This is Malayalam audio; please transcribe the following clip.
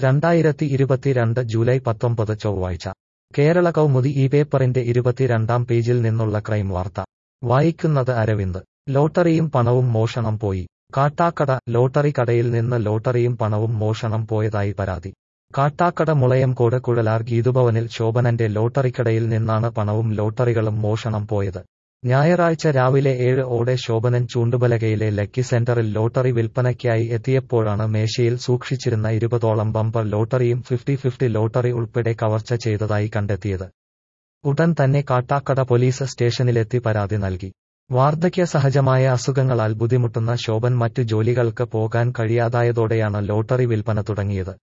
2022 ജൂലൈ 19 ചൊവ്വാഴ്ച കേരള കൗമുദി ഈ പേപ്പറിന്റെ 22-ാം പേജിൽ നിന്നുള്ള ക്രൈം വാർത്ത വായിക്കുന്നത് അരവിന്ദ്. ലോട്ടറിയും പണവും മോഷണം പോയി. കാട്ടാക്കട. ലോട്ടറി കടയിൽ നിന്ന് ലോട്ടറിയും പണവും മോഷണം പോയതായി പരാതി. കാട്ടാക്കട മുളയംകോട് കുഴലാർ ഗീതുഭവനിൽ ശോഭനന്റെ ലോട്ടറിക്കടയിൽ നിന്നാണ് പണവും ലോട്ടറികളും മോഷണം പോയത്. ഞായറാഴ്ച രാവിലെ 7 ഓടെ ശോഭനൻ ചൂണ്ടുപലകയിലെ ലക്കി സെന്ററിൽ ലോട്ടറി വിൽപ്പനയ്ക്കായി എത്തിയപ്പോഴാണ് മേശയിൽ സൂക്ഷിച്ചിരുന്ന 20ഓളം ബമ്പർ ലോട്ടറിയും 50-50 ലോട്ടറി ഉൾപ്പെടെ കവർച്ച ചെയ്തതായി കണ്ടെത്തിയത്. ഉടൻ തന്നെ കാട്ടാക്കട പോലീസ് സ്റ്റേഷനിലെത്തി പരാതി നൽകി. വാർദ്ധക്യ സഹജമായ അസുഖങ്ങളാൽ ബുദ്ധിമുട്ടുന്ന ശോഭൻ മറ്റു ജോലികൾക്ക് പോകാൻ കഴിയാതായതോടെയാണ് ലോട്ടറി വിൽപ്പന തുടങ്ങിയത്.